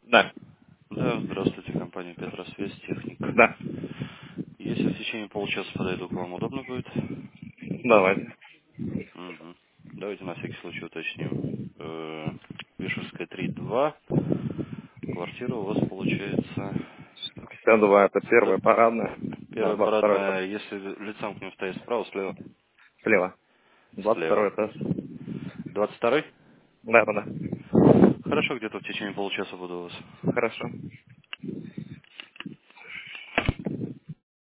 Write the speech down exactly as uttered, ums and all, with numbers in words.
Да. Да, здравствуйте, компания Петросвязь, техник. Да. Если в течение получаса подойду к вам, удобно будет? Давайте. Мгм. Давайте на всякий случай уточним. Э, Вишерская три два. Квартира у вас получается... пятьдесят два это Да, первая парадная. Да, первая двадцать второй этаж. парадная, если лицом к ним стоять справа, слева? Слева. двадцать Слева. второй этаж. двадцать второй? Да, да, да. Хорошо, где-то в течение получаса буду у вас. Хорошо.